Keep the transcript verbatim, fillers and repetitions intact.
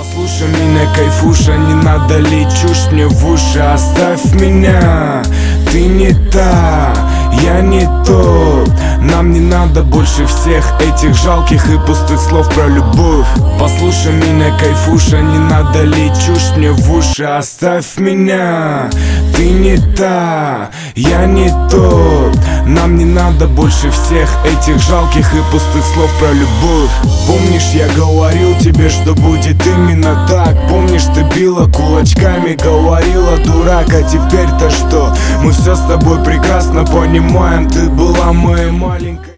Послушай меня, кайфуша, не надо лить чушь мне в уши. Оставь меня, ты не та, я не тот. Нам не надо больше всех этих жалких и пустых слов про любовь. Послушай меня, кайфуша, не надо лить чушь мне в уши. Оставь меня, ты не та, я не тот. Нам не надо больше всех этих жалких и пустых слов про любовь. Помнишь, я говорил тебе, что будет именно так? Помнишь, ты била кулачками, говорила дурак, а теперь-то что? Мы все с тобой прекрасно понимаем, ты была моей маленькой